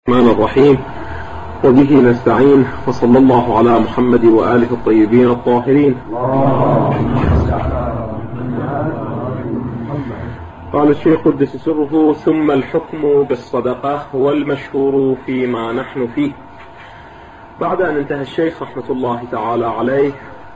الرحمن الرحيم، وبه نستعين، وصلى الله على محمد وآله الطيبين الطاهرين. قال الشيخ قدس سره: ثم الحكم بالصدقة والمشهور فيما نحن فيه. بعد أن انتهى الشيخ رحمة الله تعالى عليه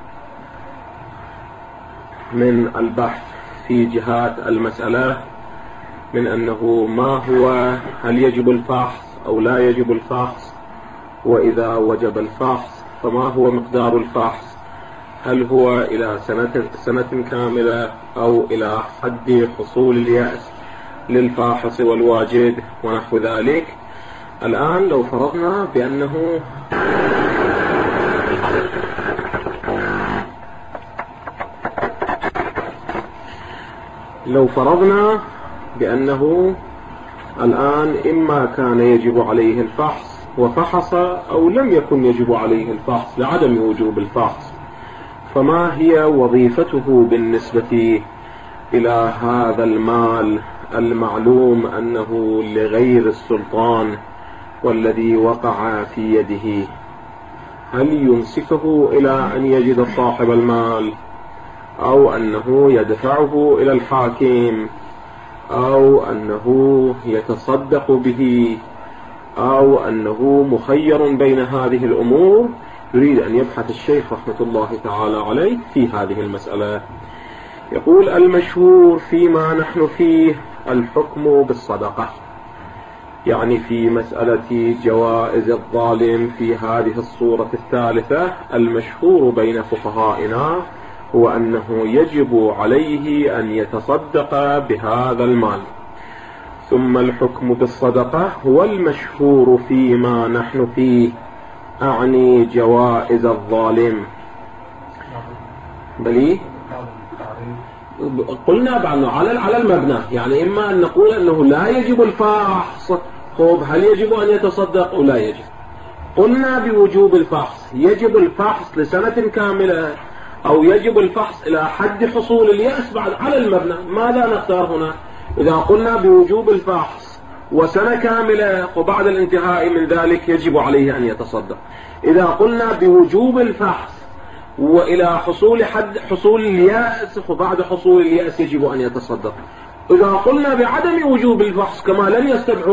من البحث في جهات المسألة، من أنه ما هو، هل يجب الفحص أو لا يجب الفحص، وإذا وجب الفحص فما هو مقدار الفحص، هل هو إلى سنة كاملة أو إلى حد حصول اليأس للفاحص والواجد ونحو ذلك. الآن لو فرضنا بأنه الآن إما كان يجب عليه الفحص وفحص، أو لم يكن يجب عليه الفحص لعدم وجوب الفحص، فما هي وظيفته بالنسبة إلى هذا المال المعلوم أنه لغير السلطان والذي وقع في يده؟ هل يمسكه إلى أن يجد صاحب المال، أو أنه يدفعه إلى الحاكم، أو أنه يتصدق به، أو أنه مخير بين هذه الأمور؟ يريد أن يبحث الشيخ رحمة الله تعالى عليه في هذه المسألة. يقول: المشهور فيما نحن فيه الحكم بالصدقة، يعني في مسألة جوائز الظالم في هذه الصورة الثالثة، المشهور بين فقهائنا هو أنه يجب عليه أن يتصدق بهذا المال. ثم الحكم بالصدقة هو المشهور فيما نحن فيه، أعني جوائز الظالم. بلي قلنا بأنه على المبنى، يعني إما أن نقول أنه لا يجب الفحص، طيب هل يجب أن يتصدق أو لا يجب؟ قلنا بوجوب الفحص، يجب الفحص لسنة كاملة أو يجب الفحص إلى حد حصول اليأس. بعد على المبنى ماذا نختار هنا؟ إذا قلنا بوجوب الفحص وسنة كاملة وبعد الانتهاء من ذلك يجب عليه أن يتصدق. إذا قلنا بوجوب الفحص وإلى حصول اليأس وبعد حصول اليأس يجب أن يتصدق. إذا قلنا بعدم وجوب الفحص كما لن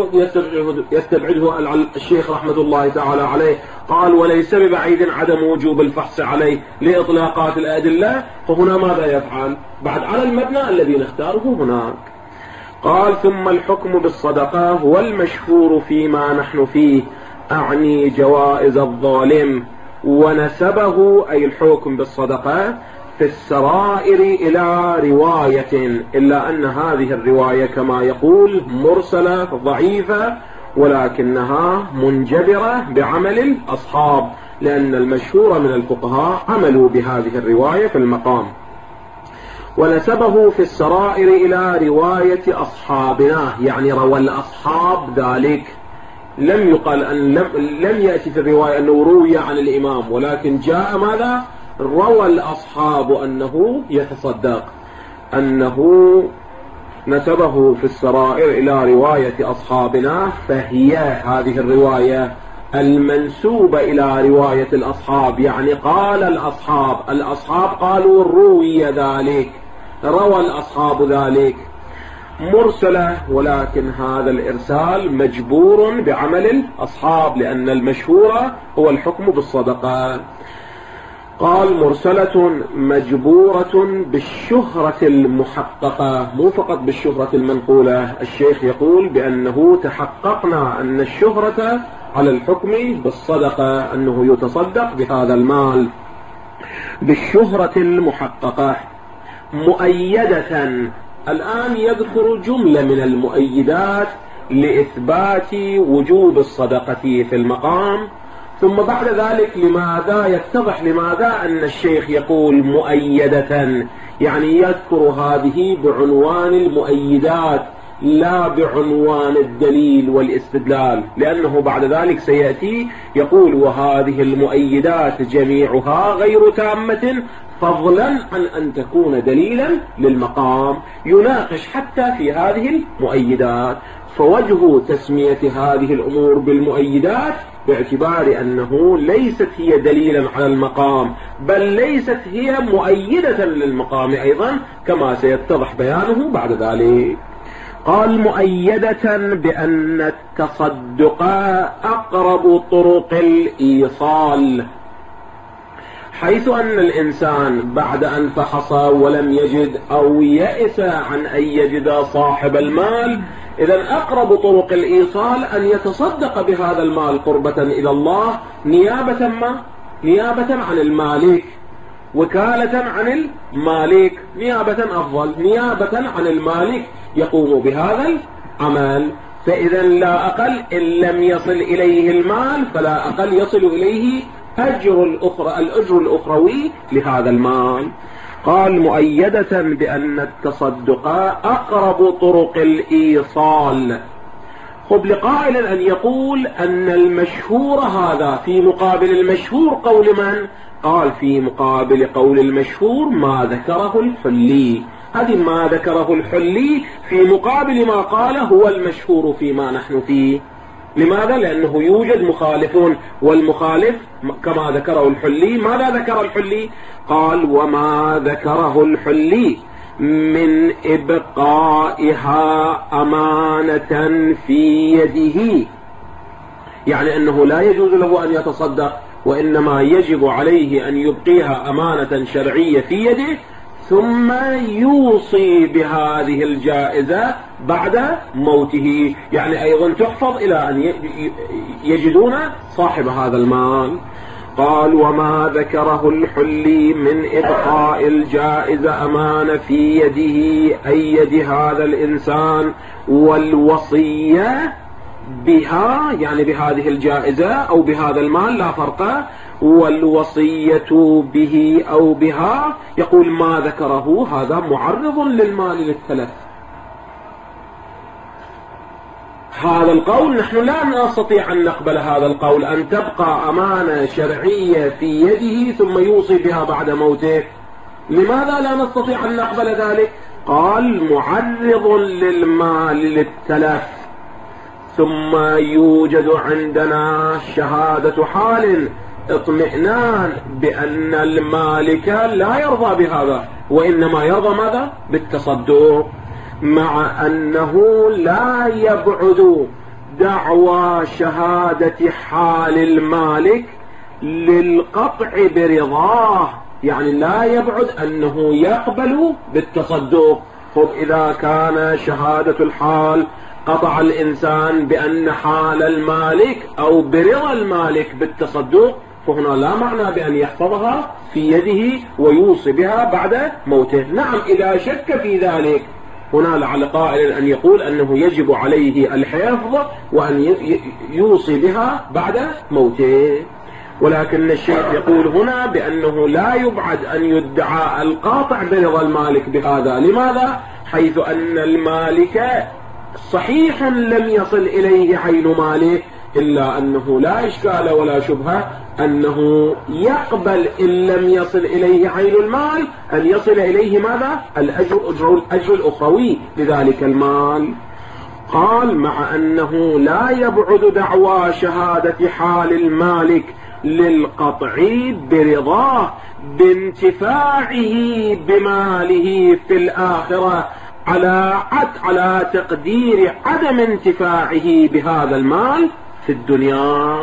يستبعده الشيخ رحمة الله تعالى عليه، قال: وليس ببعيد عدم وجوب الفحص عليه لإطلاقات الأدلة، فهنا ماذا يفعل؟ بعد على المبنى الذي نختاره هناك. قال: ثم الحكم بالصدقة هو المشهور فيما نحن فيه، أعني جوائز الظالم. ونسبه أي الحكم بالصدقة في السرائر إلى رواية، إلا أن هذه الرواية كما يقول مرسلة ضعيفة، ولكنها منجبرة بعمل الأصحاب، لأن المشهور من الفقهاء عملوا بهذه الرواية في المقام. ونسبه في السرائر إلى رواية أصحابنا، يعني روى الأصحاب ذلك. لم يقل أن لم يأتي في الرواية أنه روي عن الإمام، ولكن جاء ماذا؟ روى الأصحاب أنه يتصدق، أنه نسبه في السرائر إلى رواية أصحابنا، فهي هذه الرواية المنسوبة إلى رواية الأصحاب، يعني قال الأصحاب قالوا روي ذلك، روى الأصحاب ذلك، مرسلة، ولكن هذا الإرسال مجبور بعمل الأصحاب، لأن المشهور هو الحكم بالصدقة. قال: مرسلة مجبورة بالشهرة المحققة، مو فقط بالشهرة المنقولة. الشيخ يقول بأنه تحققنا أن الشهرة على الحكم بالصدقة، أنه يتصدق بهذا المال بالشهرة المحققة مؤيدة. الآن يذكر جملة من المؤيدات لإثبات وجوب الصدقة في المقام، ثم بعد ذلك يتضح لماذا أن الشيخ يقول مؤيدة، يعني يذكر هذه بعنوان المؤيدات لا بعنوان الدليل والاستدلال، لأنه بعد ذلك سيأتي يقول: وهذه المؤيدات جميعها غير تامة، فضلا عن أن تكون دليلا للمقام. يناقش حتى في هذه المؤيدات، فوجه تسمية هذه الأمور بالمؤيدات باعتبار أنه ليست هي دليلا على المقام، بل ليست هي مؤيدة للمقام أيضا كما سيتضح بيانه بعد ذلك. قال مؤيدة بأن التصدق أقرب طرق الإيصال، حيث أن الإنسان بعد أن فحص ولم يجد أو يئس عن أن يجد صاحب المال، إذن أقرب طرق الإيصال أن يتصدق بهذا المال قربة إلى الله نيابة عن المالك، وكالة عن المالك، نيابة أفضل، نيابة عن المالك يقوم بهذا العمل. فإذا لا أقل إن لم يصل إليه المال فلا أقل يصل إليه الأجر الأخروي لهذا المال. قال مؤيدة بأن التصدق أقرب طرق الإيصال. خب لقائل أن يقول أن المشهور هذا في مقابل المشهور قول من؟ قال في مقابل قول المشهور ما ذكره الحلي. هذه ما ذكره الحلي في مقابل ما قال هو المشهور فيما نحن فيه. لماذا؟ لأنه يوجد مخالفون، والمخالف كما ذكره الحلي. ماذا ذكر الحلي؟ قال وما ذكره الحلي من إبقائها أمانة في يده، يعني أنه لا يجوز له أن يتصدق، وإنما يجب عليه أن يبقيها أمانة شرعية في يده ثم يوصي بهذه الجائزة بعد موته، يعني أيضا تحفظ إلى أن يجدون صاحب هذا المال. قال وما ذكره الحلي من إبقاء الجائزة أمانة في يده أي يد هذا الإنسان، والوصية بها يعني بهذه الجائزة أو بهذا المال لا فرق، والوصية به أو بها، يقول ما ذكره هذا معرض للمال للتلف. هذا القول نحن لا نستطيع أن نقبل هذا القول، أن تبقى أمانة شرعية في يده ثم يوصي بها بعد موته. لماذا لا نستطيع أن نقبل ذلك؟ قال معرض للمال للتلف. ثم يوجد عندنا شهادة حال اطمئنان بأن المالك لا يرضى بهذا، وإنما يرضى ماذا؟ بالتصدق، مع أنه لا يبعد دعوى شهادة حال المالك للقطع برضاه، يعني لا يبعد أنه يقبل بالتصدق. إذا كان شهادة الحال قطع الإنسان بأن حال المالك أو برضا المالك بالتصدق، فهنا لا معنى بأن يحفظها في يده ويوصي بها بعد موته. نعم إذا شك في ذلك هنا لعل قائل أن يقول أنه يجب عليه الحفظ وأن يوصي بها بعد موته، ولكن الشيخ يقول هنا بأنه لا يبعد أن يدعى القاطع برضا المالك بهذا. لماذا؟ حيث أن المالك صحيح لم يصل إليه عين ماله، إلا أنه لا إشكال ولا شبهة أنه يقبل إن لم يصل إليه عين المال أن يصل إليه ماذا؟ الأجر الأخروي لذلك المال. قال مع أنه لا يبعد دعوى شهادة حال المالك للقطع برضاه بانتفاعه بماله في الآخرة على تقدير عدم انتفاعه بهذا المال في الدنيا.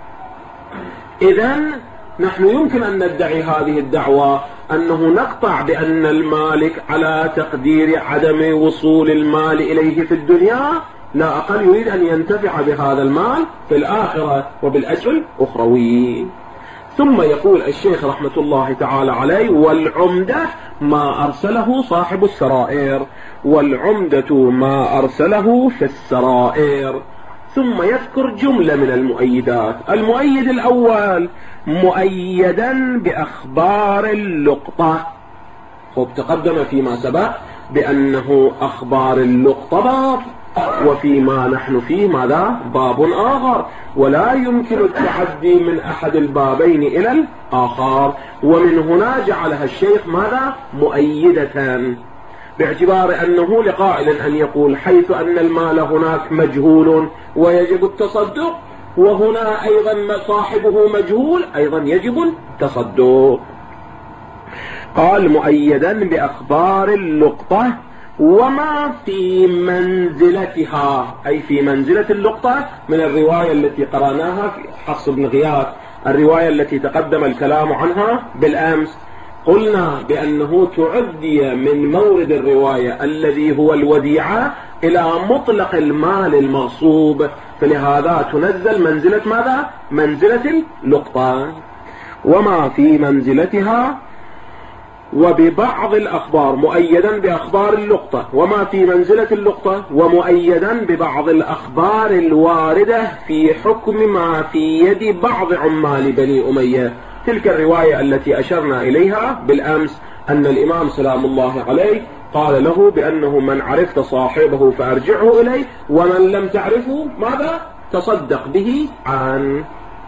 إذن نحن يمكن أن ندعي هذه الدعوة أنه نقطع بأن المالك على تقدير عدم وصول المال إليه في الدنيا لا أقل يريد أن ينتفع بهذا المال في الآخرة وبالأجر الأخروي. ثم يقول الشيخ رحمة الله تعالى عليه والعمدة ما أرسله صاحب السرائر، والعمدة ما أرسله في السرائر. ثم يذكر جملة من المؤيدات. المؤيد الأول مؤيدا بأخبار اللقطة. تقدم فيما سبق بأنه أخبار اللقطة باب، وفيما نحن فيه ماذا؟ باب آخر، ولا يمكن التعدي من أحد البابين إلى الآخر، ومن هنا جعلها الشيخ ماذا؟ مؤيدة. باعتبار أنه لقائل أن يقول حيث أن المال هناك مجهول ويجب التصدق، وهنا أيضا صاحبه مجهول أيضا يجب التصدق. قال مؤيدا بأخبار اللقطة وما في منزلتها، أي في منزلة اللقطة من الرواية التي قرأناها في حفص بن غياث، الرواية التي تقدم الكلام عنها بالأمس. قلنا بأنه تعدي من مورد الرواية الذي هو الوديعة إلى مطلق المال المغصوب، فلهذا تنزل منزلة ماذا؟ منزلة اللقطة. وما في منزلتها وببعض الأخبار، مؤيدا بأخبار اللقطة وما في منزلة اللقطة، ومؤيدا ببعض الأخبار الواردة في حكم ما في يد بعض عمال بني أمية. تلك الرواية التي أشرنا إليها بالأمس أن الإمام سلام الله عليه قال له بأنه من عرفت صاحبه فأرجعه إليه، ومن لم تعرفه ماذا؟ تصدق به عنه.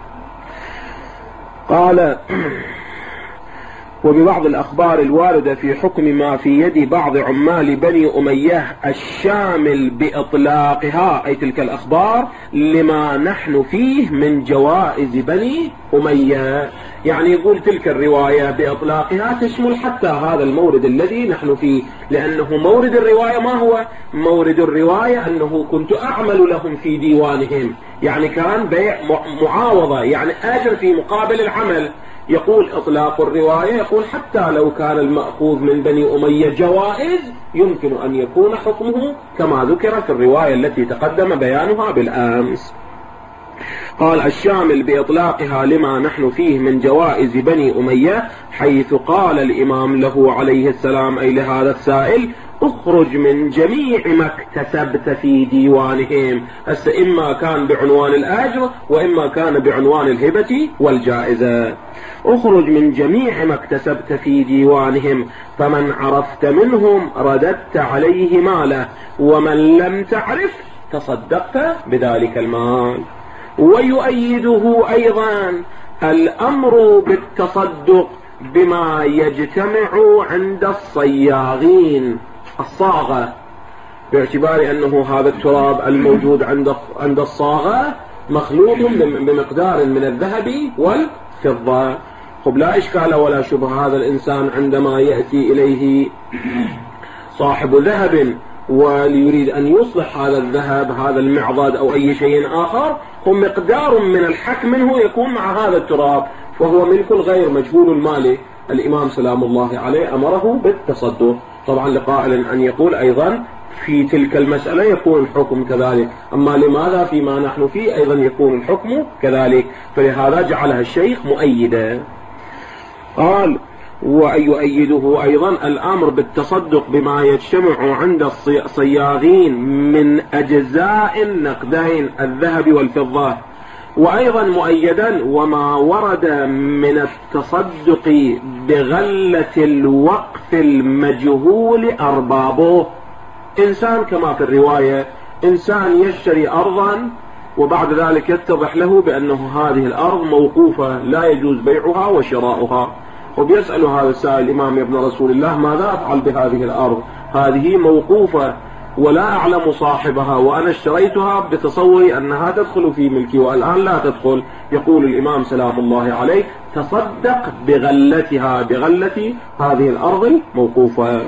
قال وببعض الأخبار الواردة في حكم ما في يد بعض عمال بني أمية الشامل بإطلاقها، أي تلك الأخبار لما نحن فيه من جوائز بني أمية. يعني يقول تلك الرواية بإطلاقها تشمل حتى هذا المورد الذي نحن فيه، لأنه مورد الرواية ما هو؟ مورد الرواية أنه كنت أعمل لهم في ديوانهم، يعني كان بيع معاوضة، يعني أجر في مقابل العمل. يقول إطلاق الرواية يقول حتى لو كان المأخوذ من بني أمية جوائز يمكن أن يكون حكمه كما ذكر في الرواية التي تقدم بيانها بالأمس. قال الشامل بإطلاقها لما نحن فيه من جوائز بني أمية، حيث قال الإمام له عليه السلام أي لهذا السائل اخرج من جميع ما اكتسبت في ديوانهم. إما كان بعنوان الأجر وإما كان بعنوان الهبة والجائزة. اخرج من جميع ما اكتسبت في ديوانهم، فمن عرفت منهم رددت عليه ماله، ومن لم تعرف تصدقت بذلك المال. ويؤيده أيضا الأمر بالتصدق بما يجتمع عند الصياغين، الصاغة، باعتبار أنه هذا التراب الموجود عند الصاغة مخلوط بمقدار من الذهب والفضة. خب لا إشكال ولا شبه، هذا الإنسان عندما يأتي إليه صاحب ذهب وليريد أن يصلح هذا الذهب، هذا المعضد أو أي شيء آخر، هو مقدار من الحك منه يكون مع هذا التراب، فهو ملك الغير مجهول المال. الإمام سلام الله عليه أمره بالتصدق. طبعا لقائل أن يقول أيضا في تلك المسألة يكون الحكم كذلك، أما لماذا فيما نحن فيه أيضا يكون الحكم كذلك؟ فلهذا جعلها الشيخ مؤيدا. قال ويؤيده أيضا الأمر بالتصدق بما يجتمع عند الصياغين من أجزاء النقدين الذهب والفضة. وأيضا مؤيدا وما ورد من التصدق بغلة الوقف المجهول أربابه. إنسان كما في الرواية إنسان يشتري أرضا وبعد ذلك يتضح له بأنه هذه الأرض موقوفة لا يجوز بيعها وشراؤها، وبيسأل هذا السائل الإمام ابن رسول الله ماذا أفعل بهذه الأرض؟ هذه موقوفة ولا أعلم صاحبها، وأنا اشتريتها بتصوري أنها تدخل في ملكي والآن لا تدخل. يقول الإمام سلام الله عليه تصدق بغلتها، بغلة هذه الأرض الموقوفة.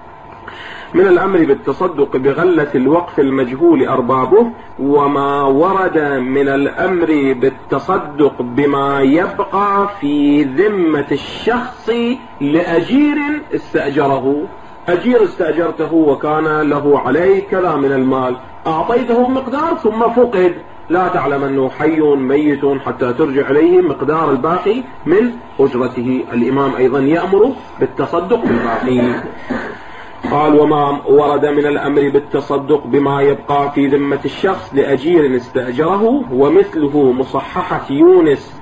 من الأمر بالتصدق بغلة الوقف المجهول أربابه، وما ورد من الأمر بالتصدق بما يبقى في ذمة الشخص لأجير استأجره. أجير استأجرته وكان له عليه كذا من المال، أعطيته مقدار ثم فقد، لا تعلم أنه حي ميت حتى ترجع إليه مقدار الباقي من أجرته. الإمام أيضا يأمر بالتصدق بالباقي. قال وما ورد من الأمر بالتصدق بما يبقى في ذمة الشخص لأجير استأجره، ومثله مصححة يونس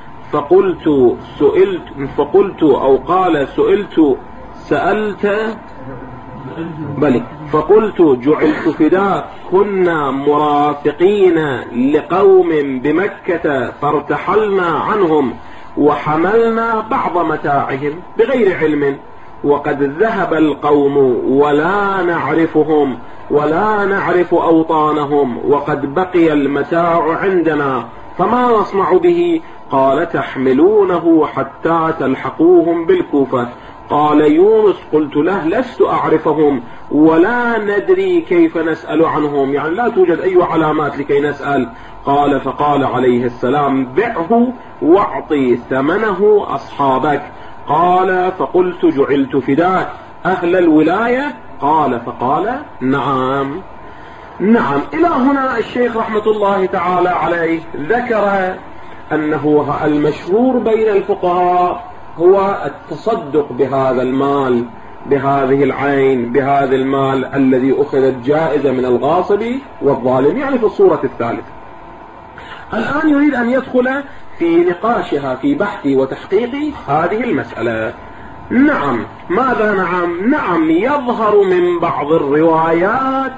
فقلت أو قال فقلت جعلت فداك، كنا مرافقين لقوم بمكة فارتحلنا عنهم وحملنا بعض متاعهم بغير علم، وقد ذهب القوم ولا نعرفهم ولا نعرف أوطانهم وقد بقي المتاع عندنا فما نصنع به؟ قال تحملونه حتى تلحقوهم بالكوفة. قال يونس قلت له لست أعرفهم ولا ندري كيف نسأل عنهم، يعني لا توجد أي علامات لكي نسأل. قال فقال عليه السلام بعه واعطي ثمنه أصحابك. قال فقلت جعلت فداك أهل الولاية؟ قال فقال نعم. نعم. إلى هنا الشيخ رحمة الله تعالى عليه ذكر أنه المشهور بين الفقهاء هو التصدق بهذا المال، بهذه العين، بهذا المال الذي أخذت جائزة من الغاصب والظالم، يعني في الصورة الثالثة. الآن يريد أن يدخل في نقاشها، في بحث وتحقيق هذه المسألة. نعم. ماذا نعم؟ نعم، يظهر من بعض الروايات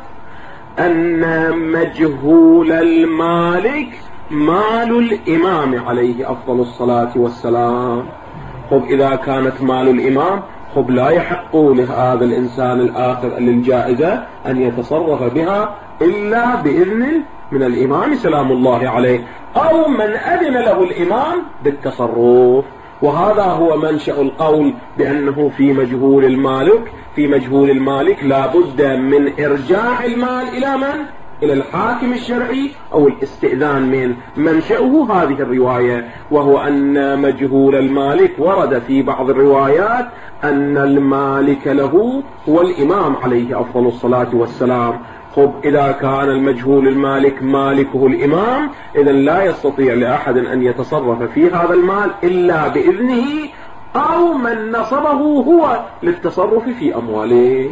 أن مجهول المالك مال الإمام عليه أفضل الصلاة والسلام. خب إذا كانت مال الإمام، خب لا يحق لهذا الإنسان الآخر للجائزة أن يتصرف بها إلا بإذن من الإمام سلام الله عليه، أو من أذن له الإمام بالتصرف. وهذا هو منشأ القول بأنه في مجهول المالك لا بد من إرجاع المال إلى من؟ إلى الحاكم الشرعي أو الاستئذان من منشأه هذه الرواية، وهو أن مجهول المالك ورد في بعض الروايات أن المالك له هو الإمام عليه أفضل الصلاة والسلام. خب إذا كان المجهول المالك مالكه الإمام، إذن لا يستطيع لأحد أن يتصرف في هذا المال إلا بإذنه أو من نصبه هو للتصرف في أمواله.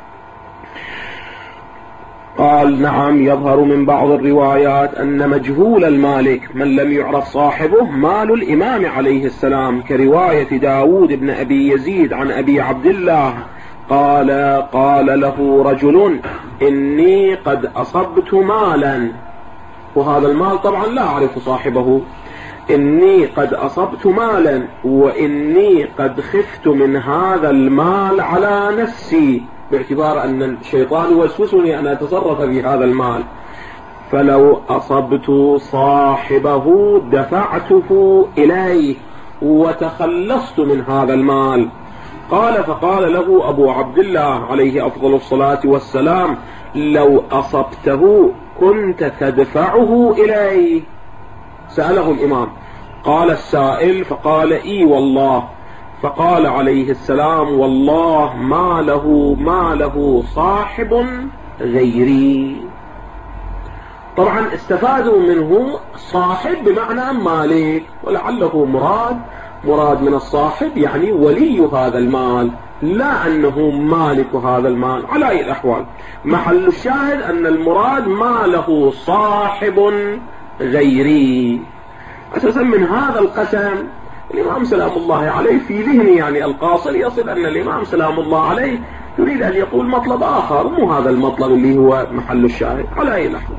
قال نعم، يظهر من بعض الروايات أن مجهول المالك من لم يعرف صاحبه مال الإمام عليه السلام، كرواية داود بن أبي يزيد عن أبي عبد الله قال له رجل إني قد أصبت مالا، وهذا المال طبعا لا أعرف صاحبه، إني قد أصبت مالا وإني قد خفت من هذا المال على نفسي، باعتبار أن الشيطان يوسوسني أن أتصرف في هذا المال، فلو أصبت صاحبه دفعته إليه وتخلصت من هذا المال. قال فقال له أبو عبد الله عليه أفضل الصلاة والسلام لو أصبته كنت تدفعه إليه؟ سأله الإمام. قال السائل فقال إي والله. فقال عليه السلام والله ما له صاحب غيري. طبعا استفادوا منه صاحب بمعنى مالك، ولعله مراد من الصاحب يعني ولي هذا المال، لا أنه مالك هذا المال. على أي الأحوال محل الشاهد أن المراد ما له صاحب غيري. أساسا من هذا القسم الإمام سلام الله عليه في ذهني يعني القاصر يصل أن الإمام سلام الله عليه يريد أن يقول مطلب آخر، مو هذا المطلب اللي هو محل الشاهد. على أي الأحوال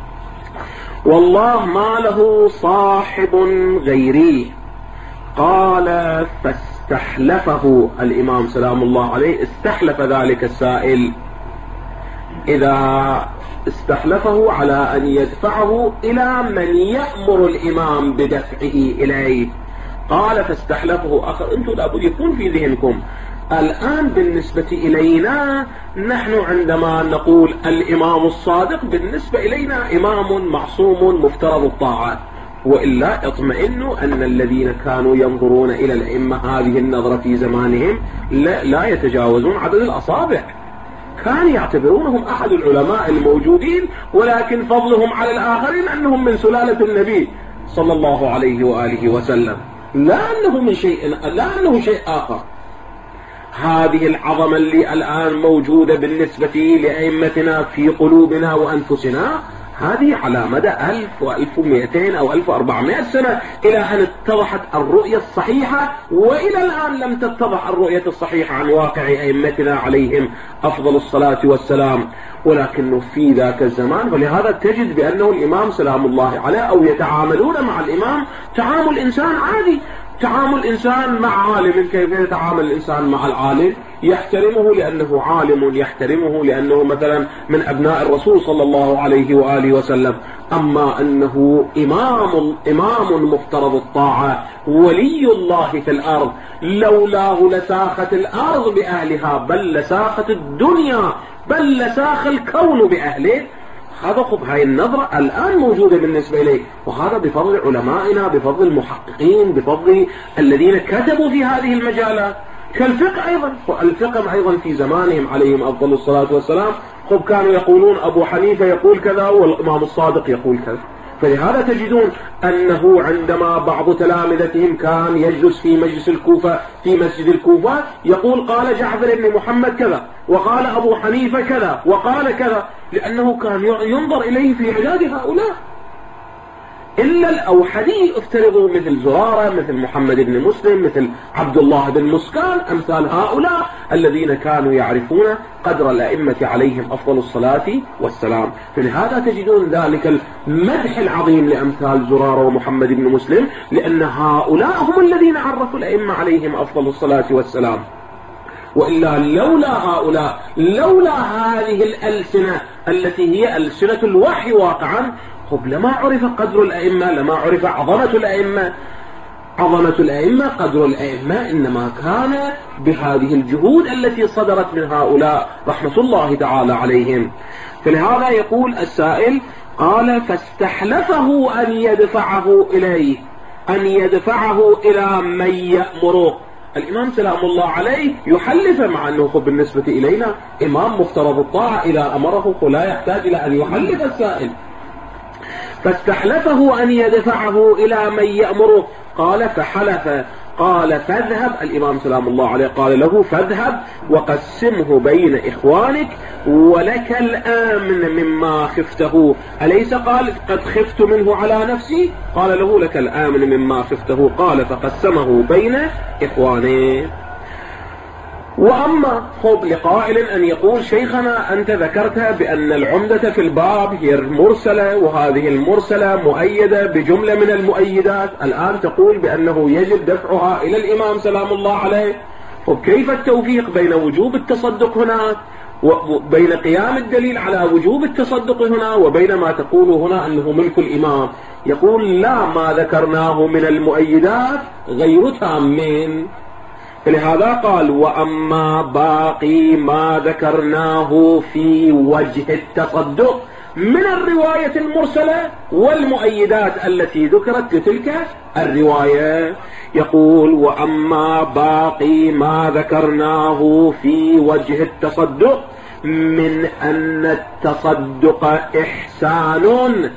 والله ما له صاحب غيري. قال فاستحلفه الإمام سلام الله عليه، استحلف ذلك السائل، إذا استحلفه على أن يدفعه إلى من يأمر الإمام بدفعه إليه. قال فاستحلفه آخر. أنتم لابد يكون في ذهنكم الآن بالنسبة إلينا نحن عندما نقول الإمام الصادق بالنسبة إلينا إمام معصوم مفترض الطاعات، وإلا اطمئنوا أن الذين كانوا ينظرون إلى الأئمة هذه النظرة في زمانهم لا يتجاوزون عدد الأصابع، كانوا يعتبرونهم أحد العلماء الموجودين، ولكن فضلهم على الآخرين أنهم من سلالة النبي صلى الله عليه وآله وسلم، لا أنه شيء آخر. هذه العظمة اللي الآن موجودة بالنسبة لأئمتنا في قلوبنا وأنفسنا، هذه على مدى 1000 و1200 أو 1400 سنة إلى أن اتضحت الرؤية الصحيحة، وإلى الآن لم تتضح الرؤية الصحيحة عن واقع أئمتنا عليهم أفضل الصلاة والسلام. ولكنه في ذاك الزمان، ولهذا تجد بأنه الإمام سلام الله عليه أو يتعاملون مع الإمام تعامل إنسان عادي، تعامل الإنسان مع عالم، كيف يتعامل الإنسان مع العالم؟ يحترمه لأنه عالم، يحترمه لأنه مثلا من أبناء الرسول صلى الله عليه وآله وسلم. أما أنه إمام مفترض الطاعة، ولي الله في الأرض، لولاه لساخت الأرض بأهلها، بل لساخت الدنيا، بل لساخ الكون بأهله. هذا خب هاي النظرة الآن موجودة بالنسبة إليه، وهذا بفضل علمائنا، بفضل المحققين، بفضل الذين كتبوا في هذه المجالات. كالفقه أيضا، والفقه أيضا في زمانهم عليهم أفضل الصلاة والسلام خب كانوا يقولون أبو حنيفة يقول كذا والإمام الصادق يقول كذا. فلهذا تجدون أنه عندما بعض تلامذتهم كان يجلس في مجلس الكوفة، في مسجد الكوفة، يقول قال جعفر بن محمد كذا، وقال أبو حنيفة كذا، وقال كذا، لأنه كان ينظر إليه في عداد هؤلاء. إلا الأوحدي افترضوا مثل زرارة، مثل محمد بن مسلم، مثل عبد الله بن مسكان، أمثال هؤلاء الذين كانوا يعرفون قدر الأئمة عليهم أفضل الصلاة والسلام. فلهذا تجدون ذلك المدح العظيم لأمثال زرارة ومحمد بن مسلم، لأن هؤلاء هم الذين عرفوا الأئمة عليهم أفضل الصلاة والسلام. وإلا لولا هؤلاء، لولا هذه الألسنة التي هي ألسنة الوحي واقعا، خب لما عرف قدر الأئمة، لما عرف عظمة الأئمة. عظمة الأئمة، قدر الأئمة، إنما كان بهذه الجهود التي صدرت من هؤلاء رحمة الله تعالى عليهم. فلهذا يقول السائل قال فاستحلفه أن يدفعه إليه، أن يدفعه إلى من يأمره. الإمام سلام الله عليه يحلف، مع أنه بالنسبة إلينا إمام مفترض الطاعة، إذا أمره فلا يحتاج إلى أن يحلف السائل. فاستحلفه أن يدفعه إلى من يأمره، قال فحلف، قال فاذهب. الإمام سلام الله عليه قال له فاذهب وقسمه بين إخوانك ولك الآمن مما خفته. أليس قال قد خفت منه على نفسي؟ قال له لك الآمن مما خفته. قال فقسمه بين إخوانه. وأما خب لقائل أن يقول شيخنا أنت ذكرتها بأن العمدة في الباب هي المرسلة، وهذه المرسلة مؤيدة بجملة من المؤيدات، الآن تقول بأنه يجب دفعها إلى الإمام سلام الله عليه. وكيف التوفيق بين وجوب التصدق هنا، وبين قيام الدليل على وجوب التصدق هنا، وبين ما تقول هنا أنه ملك الإمام؟ يقول لا، ما ذكرناه من المؤيدات غير تامين. لهذا قال وأما باقي ما ذكرناه في وجه التصدق من الرواية المرسلة والمؤيدات التي ذكرت لتلك الرواية. يقول وأما باقي ما ذكرناه في وجه التصدق من أن التصدق إحسان،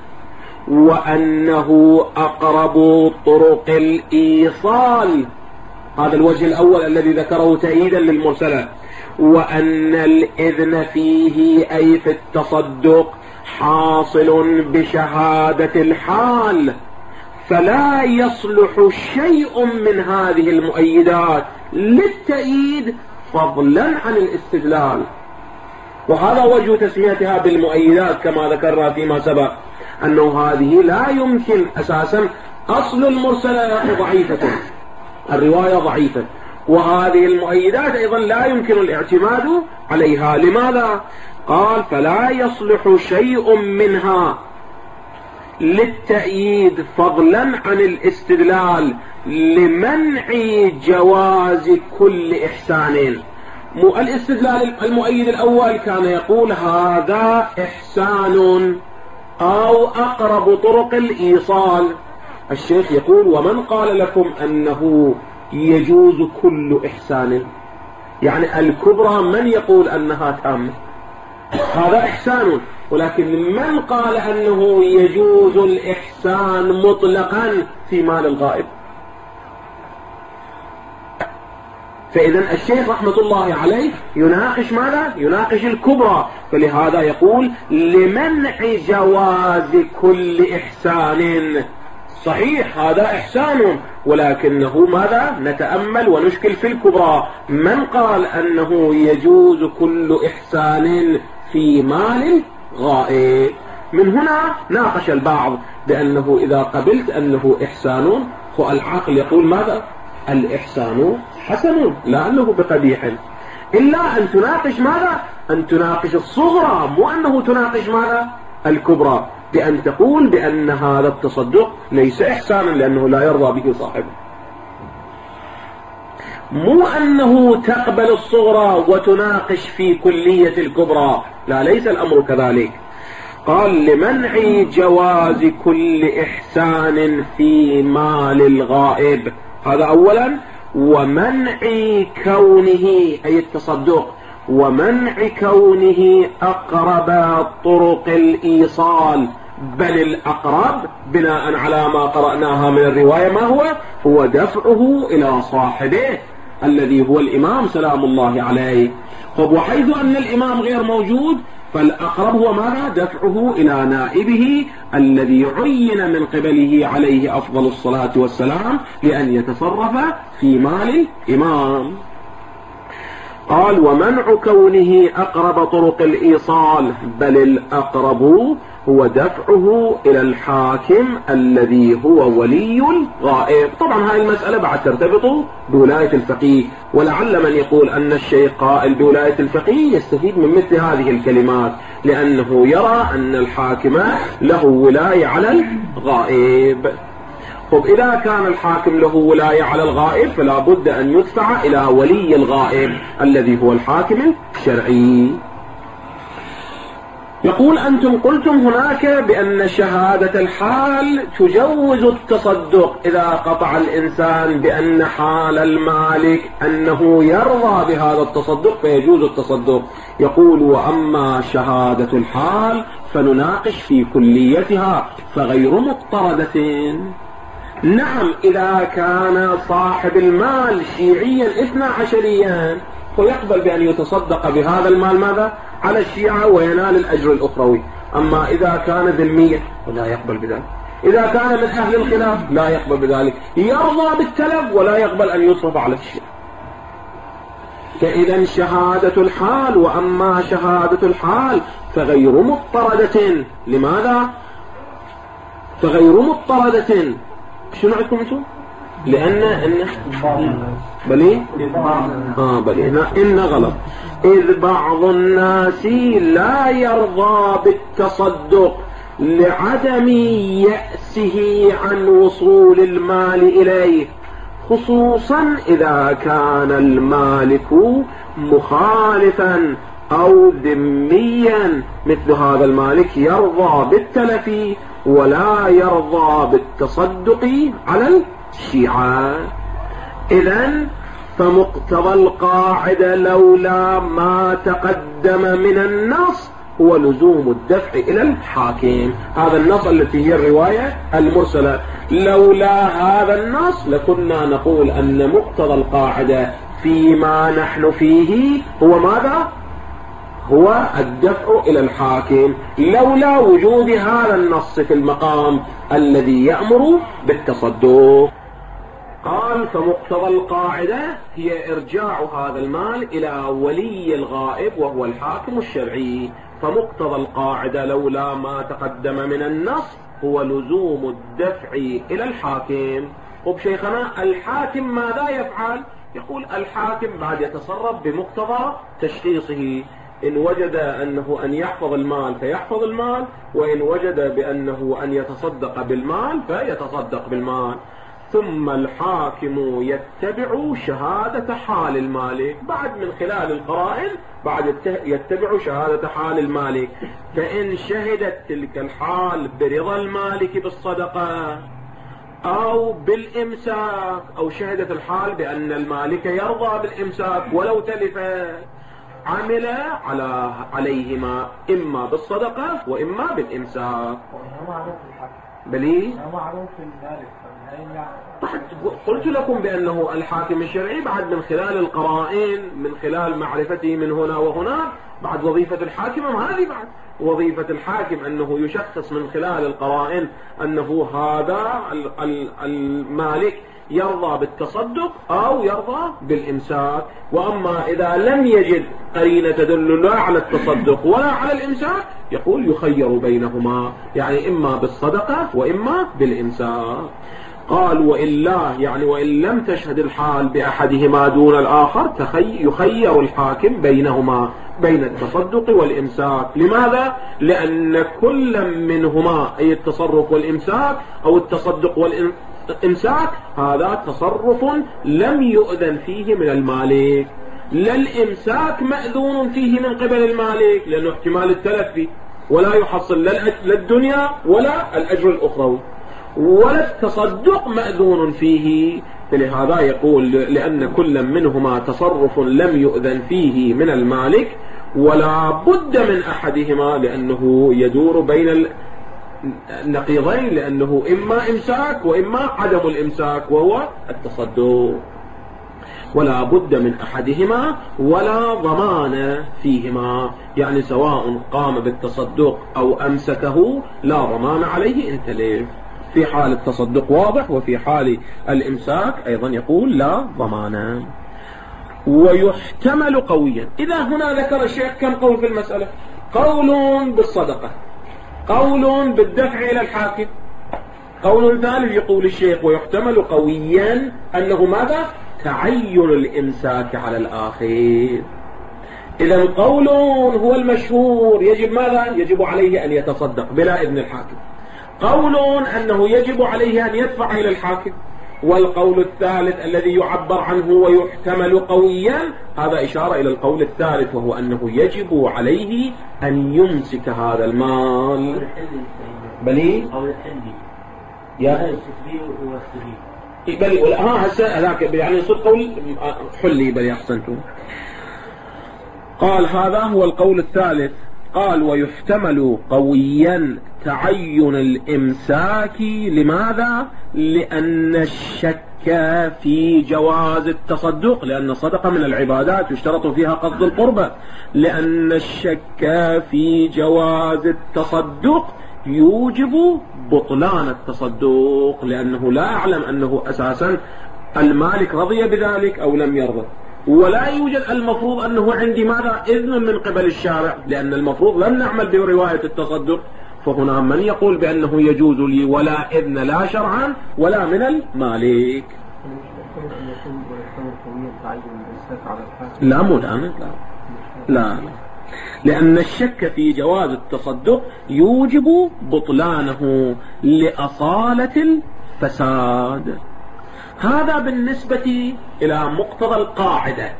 وأنه أقرب طرق الإيصال، هذا الوجه الأول الذي ذكره تأييدا للمرسلة، وأن الإذن فيه أي في التصدق حاصل بشهادة الحال، فلا يصلح شيء من هذه المؤيدات للتأييد فضلا عن الاستدلال. وهذا وجه تسميتها بالمؤيدات كما ذكرنا فيما سبق، أنه هذه لا يمكن أساسا، أصل المرسلة ضعيفة، الرواية ضعيفة، وهذه المؤيدات أيضا لا يمكن الاعتماد عليها. لماذا؟ قال فلا يصلح شيء منها للتأييد فضلا عن الاستدلال لمنع جواز كل إحسان. الاستدلال المؤيد الأول كان يقول هذا إحسان أو أقرب طرق الإيصال. الشيخ يقول ومن قال لكم أنه يجوز كل إحسان؟ يعني الكبرى من يقول أنها تامة؟ هذا إحسان، ولكن من قال أنه يجوز الإحسان مطلقا في مال الغائب؟ فإذا الشيخ رحمة الله عليه يناقش ماذا؟ يناقش الكبرى. فلهذا يقول لمنع جواز كل إحسان. صحيح هذا إحسان، ولكنه ماذا؟ نتأمل ونشكل في الكبرى. من قال أنه يجوز كل إحسان في مال غائب؟ من هنا ناقش البعض بأنه إذا قبلت أنه إحسان والعقل يقول ماذا؟ الإحسان حسن لا أنه بقبيح، إلا أن تناقش ماذا؟ أن تناقش الصغرى، مو أنه تناقش ماذا؟ الكبرى، بأن تقول بأن هذا التصدق ليس إحسانا لأنه لا يرضى به صاحبه، مو أنه تقبل الصغرى وتناقش في كلية الكبرى، لا، ليس الأمر كذلك. قال لمنع جواز كل إحسان في مال الغائب، هذا أولا، ومنع كونه أي التصدق، ومنع كونه أقرب طرق الإيصال، بل الأقرب بناء على ما قرأناها من الرواية ما هو دفعه إلى صاحبه الذي هو الإمام سلام الله عليه. وحيث أن الإمام غير موجود فالأقرب هو ماذا؟ دفعه إلى نائبه الذي عين من قبله عليه أفضل الصلاة والسلام لأن يتصرف في مال الإمام. قال ومنع كونه أقرب طرق الإيصال، بل الأقرب هو دفعه إلى الحاكم الذي هو ولي الغائب. طبعا هذه المسألة بعد ترتبط بولاية الفقيه، ولعل من يقول أن الشيخ قائل بولاية الفقيه يستفيد من مثل هذه الكلمات، لأنه يرى أن الحاكم له ولاية على الغائب. طب إذا كان الحاكم له ولاية على الغائب فلا بد أن يدفع إلى ولي الغائب الذي هو الحاكم الشرعي. يقول أنتم قلتم هناك بأن شهادة الحال تجوز التصدق إذا قطع الإنسان بأن حال المالك أنه يرضى بهذا التصدق فيجوز التصدق. يقول وأما شهادة الحال فنناقش في كليتها فغير مضطردة. نعم، إذا كان صاحب المال شيعيا 12 ويقبل بأن يتصدق بهذا المال ماذا؟ على الشيعة وينال الأجر الأخروي. أما إذا كان ذميا ولا يقبل بذلك، إذا كان من أهل الخلاف لا يقبل بذلك، يرضى بالتلف ولا يقبل أن يصرف على الشيعة. فإذا شهادة الحال، وأما شهادة الحال فغير مضطردة. لماذا؟ فغير مضطردة. شنو عندكم انتم؟ لأن بلي إن غلط. إذ بعض الناس لا يرضى بالتصدق لعدم يأسه عن وصول المال إليه، خصوصا إذا كان المالك مخالفا أو ذميا. مثل هذا المالك يرضى بالتلف ولا يرضى بالتصدق على الشيعة. إذن فمقتضى القاعدة لولا ما تقدم من النص هو لزوم الدفع إلى الحاكم. هذا النص التي هي الرواية المرسلة، لولا هذا النص لكنا نقول أن مقتضى القاعدة فيما نحن فيه هو ماذا؟ هو الدفع إلى الحاكم، لولا وجود هذا النص في المقام الذي يأمر بالتصدق. قال فمقتضى القاعدة هي إرجاع هذا المال إلى ولي الغائب وهو الحاكم الشرعي. فمقتضى القاعدة لولا ما تقدم من النص هو لزوم الدفع إلى الحاكم. طب شيخنا الحاكم ماذا يفعل؟ يقول الحاكم بعد يتصرف بمقتضى تشخيصه، إن وجد أنه أن يحفظ المال فيحفظ المال، وإن وجد بأنه أن يتصدق بالمال فيتصدق بالمال. ثم الحاكم يتبع شهادة حال المالك بعد من خلال القرائن، بعد يتبع شهادة حال المالك. فإن شهدت تلك الحال برضا المالك بالصدقة أو بالإمساك، أو شهدت الحال بأن المالك يرضى بالإمساك ولو تلفت، عمل عليهما إما بالصدقة وإما بالإمساك. بلي قلت لكم بأنه الحاكم الشرعي بعد من خلال القرائن، من خلال معرفته من هنا وهنا، بعد وظيفة الحاكم هذه، بعد وظيفة الحاكم أنه يشخص من خلال القرائن أنه هذا المالك يرضى بالتصدق أو يرضى بالإمساك. وأما إذا لم يجد قرينة تدل لا على التصدق ولا على الإمساك يقول يخير بينهما، يعني إما بالصدقة وإما بالإمساك. قال وإلا يعني وإن لم تشهد الحال بأحدهما دون الآخر يخير الحاكم بينهما بين التصدق والإمساك. لماذا؟ لأن كل منهما أي التصرف والإمساك أو التصدق والإمساك هذا تصرف لم يؤذن فيه من المالك، لا الإمساك مأذون فيه من قبل المالك لأنه احتمال التلف فيه ولا يحصل لا الدنيا ولا الأجر الأخروي، ولا التصدق مأذون فيه. فلهذا يقول لأن كل منهما تصرف لم يؤذن فيه من المالك ولا بد من أحدهما لأنه يدور بين النقيضين، لأنه إما إمساك وإما عدم الإمساك وهو التصدق، ولا بد من أحدهما ولا ضمان فيهما، يعني سواء قام بالتصدق أو أمسكه لا ضمان عليه إن تلف. في حال التصدق واضح، وفي حال الإمساك أيضا يقول لا ضمان. ويحتمل قويا. إذا هنا ذكر الشيخ كم قول في المسألة؟ قول بالصدقة، قول بالدفع إلى الحاكم، قول ثالث يقول الشيخ ويحتمل قويا أنه ماذا؟ تعين الإمساك على الآخر. إذا قول هو المشهور يجب ماذا؟ يجب عليه أن يتصدق بلا إذن الحاكم. قول أنه يجب عليه أن يدفع إلى الحاكم. والقول الثالث الذي يعبر عنه ويحتمل قويا هذا إشارة إلى القول الثالث، وهو أنه يجب عليه أن يمسك هذا المال. بلي يا بلي هسه هذاك يعني صدق قول حلي بلي أحسنتم. قال هذا هو القول الثالث. قال ويحتمل قويا تعين الإمساك. لماذا؟ لأن الشك في جواز التصدق، لأن الصدقة من العبادات يشترط فيها قصد القربة، لأن الشك في جواز التصدق يوجب بطلان التصدق، لأنه لا أعلم أنه أساسا المالك رضي بذلك أو لم يرضى، ولا يوجد المفروض أنه عندي ماذا؟ إذن من قبل الشارع، لأن المفروض لم نعمل برواية التصدق. فهنا من يقول بأنه يجوز لي ولا إذن لا شرعا ولا من المالك. لا مو لا لأن الشك في جواز التصدق يوجب بطلانه لأصالة الفساد. هذا بالنسبة إلى مقتضى القاعدة.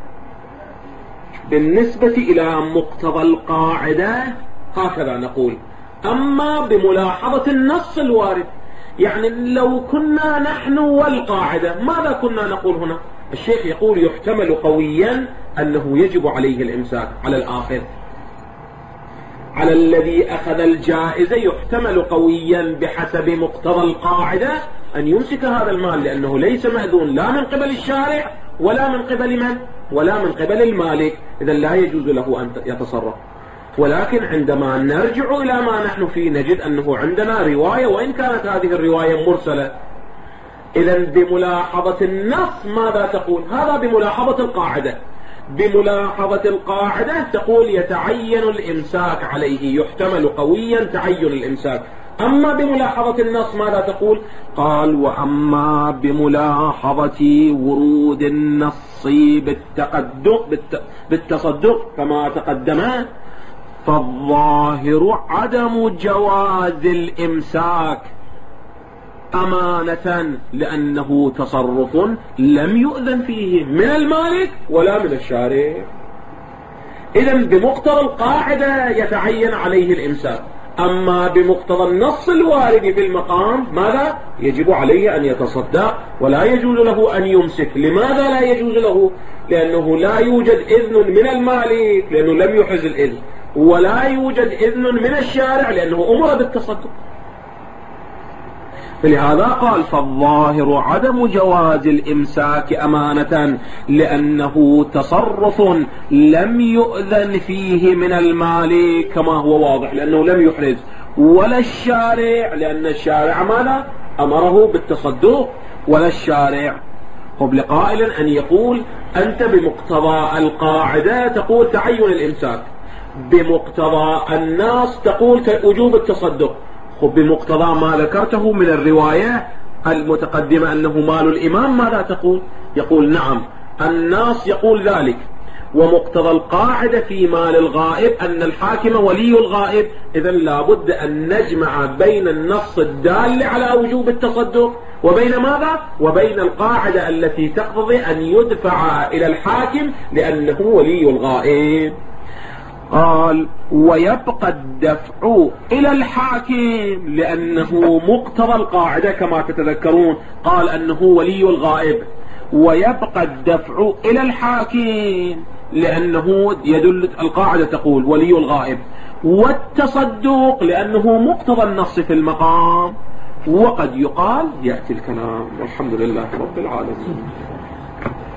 بالنسبة إلى مقتضى القاعدة هكذا نقول. أما بملاحظة النص الوارد، يعني لو كنا نحن والقاعدة ماذا كنا نقول هنا؟ الشيخ يقول يحتمل قويا أنه يجب عليه الإمساك على الآخر، على الذي أخذ الجائزة يحتمل قويا بحسب مقتضى القاعدة أن يمسك هذا المال، لأنه ليس مأذون لا من قبل الشارع ولا من قبل من؟ ولا من قبل المالك، إذا لا يجوز له أن يتصرف. ولكن عندما نرجع إلى ما نحن فيه نجد أنه عندنا رواية، وإن كانت هذه الرواية مرسلة. إذا بملاحظة النص ماذا تقول؟ هذا بملاحظة القاعدة. بملاحظة القاعدة تقول يتعين الإمساك عليه، يحتمل قويا تعين الإمساك. أما بملاحظة النص ماذا تقول؟ قال وأما بملاحظة ورود النص بالتصدق كما تقدم فالظاهر عدم جواز الإمساك أمانة، لأنه تصرف لم يؤذن فيه من المالك ولا من الشارع. إذن بمقتضى القاعدة يتعين عليه الإمساك، أما بمقتضى النص الوارد في المقام ماذا؟ يجب عليه أن يتصدق ولا يجوز له أن يمسك. لماذا لا يجوز له؟ لأنه لا يوجد إذن من المالك لأنه لم يحز الإذن، ولا يوجد إذن من الشارع لأنه أمر بالتصدق. فلهذا قال فالظاهر عدم جواز الإمساك أمانة، لأنه تصرف لم يؤذن فيه من المالك كما هو واضح، لأنه لم يحرز، ولا الشارع لأن الشارع ماذا؟ أمره بالتصدق، ولا الشارع. قبل قائل أن يقول أنت بمقتضى القاعدة تقول تعين الإمساك، بمقتضى النص تقول وجوب التصدق، بمقتضى ما ذكرته من الرواية المتقدمة أنه مال الإمام، ماذا تقول؟ يقول نعم الناس يقول ذلك، ومقتضى القاعدة في مال الغائب أن الحاكم ولي الغائب. إذا لابد أن نجمع بين النص الدال على وجوب التصدق وبين ماذا؟ وبين القاعدة التي تقتضي أن يدفع إلى الحاكم لأنه ولي الغائب. قال ويبقى الدفع إلى الحاكم لأنه مقتضى القاعدة كما تتذكرون، قال أنه ولي الغائب، ويبقى الدفع إلى الحاكم لأنه يدل القاعدة تقول ولي الغائب، والتصدق لأنه مقتضى النص في المقام. وقد يقال يأتي الكلام، والحمد لله رب العالمين.